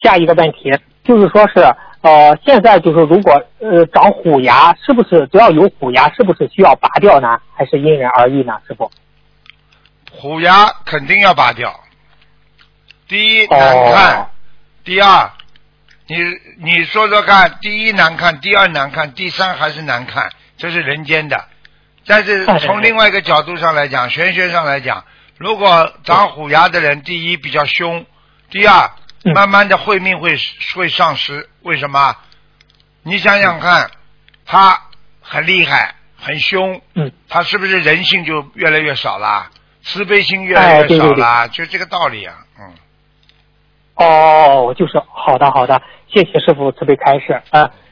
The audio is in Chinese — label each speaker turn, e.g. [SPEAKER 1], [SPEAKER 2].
[SPEAKER 1] 下一个问题，就是说是现在就是如果长虎牙，是不是只要有虎牙，是不是需要拔掉呢？还是因人而异呢？师傅？
[SPEAKER 2] 虎牙肯定要拔掉。第一难看，第二，你说说看，第一难看，第二难看，第三还是难看，这是人间的。但是从另外一个角度上来讲，玄学上来讲，如果长虎牙的人，第一比较凶，第二慢慢的慧命会丧失。为什么？你想想看，他很厉害很凶，他是不是人性就越来越少了，慈悲心越来越少了，就这个道理啊。
[SPEAKER 1] 就是好的，谢谢师傅慈悲开示。